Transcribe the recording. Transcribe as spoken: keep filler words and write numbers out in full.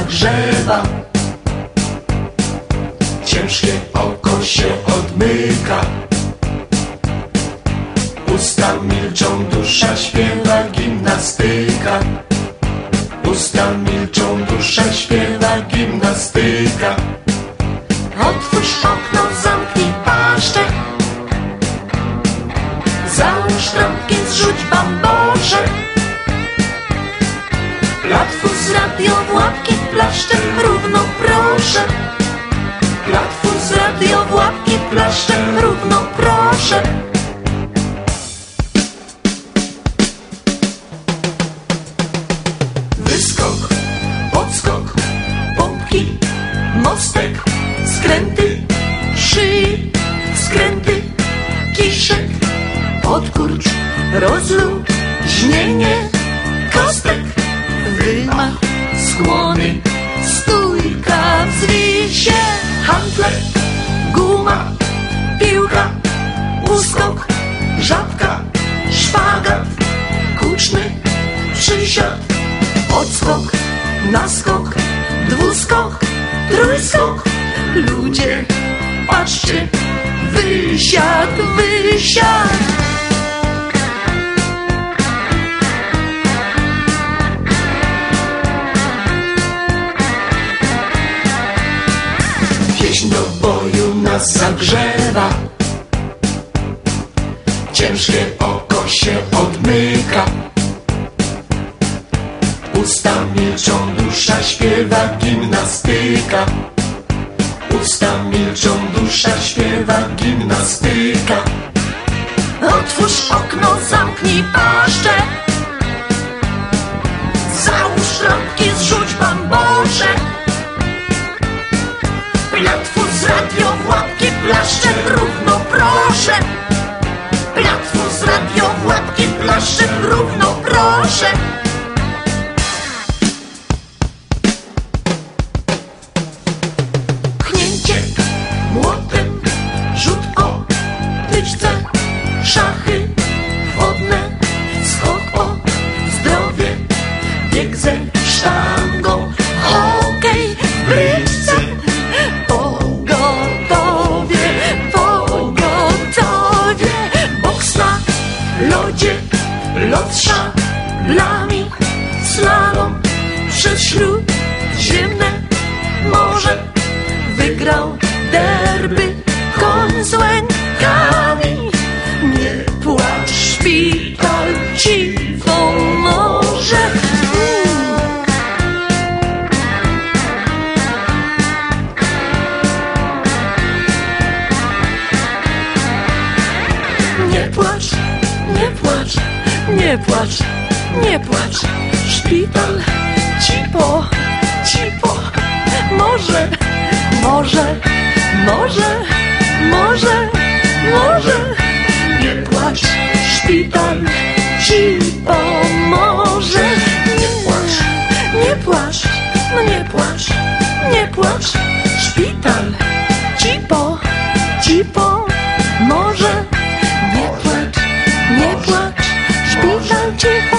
zagrzewa, ciężkie oko się odmyka. Usta milczą, dusza śpiewa, gimnastyka. Usta milczą, dusza śpiewa, gimnastyka. Otwórz okno, zamknij paszczę, załóż trampki, zrzuć bambosze. Platfus, radio, w łapki, plaszczem równo proszę. Platfus, radio, w łapki, plaszczem równo proszę. Wyskok, podskok, Pompki, mostek, skręty, szyj, skręty, kiszek, odkurcz, rozluźnienie kostek, wymach, skłony, stójka, wzwij się, handle, guma, piłka, uskok, żabka, szpagat, kuczny, przysiad, odskok, naskok, dwuskok, trójskok. Ludzie, patrzcie, wysiad, wysiad. pieśń do boju nas zagrzewa, ciężkie oko się odmyka. Usta milczą, dusza śpiewa, gimnastyka. Usta milczą, dusza śpiewa, gimnastyka. Otwórz okno, zamknij paszczę, załóż lampki, zrzuć bambosze. Platfus, radio, w łapki, plaszczem równo proszę. Platfus, radio, w łapki, plaszczem równo proszę. Pchnięcie młotem, rzut o tyczce, szachy wodne, skok o zdrowie, bieg ze sztangą, hokej w bryczce. Pogotowie, pogotowie, boks na lodzie, lot szablami, slalom przez śródziemne morze. Wygrał derby koń z łękami. Nie płacz, szpital ci pomoże. Nie płacz, nie płacz, nie płacz, nie płacz. Szpital ci po, ci po, może, może, może, może, może. Nie płacz, szpital ci pomoże. Nie płacz, nie płacz, no nie płacz, nie płacz. Szpital ci po, ci po, może. Nie płacz, nie płacz, szpital ci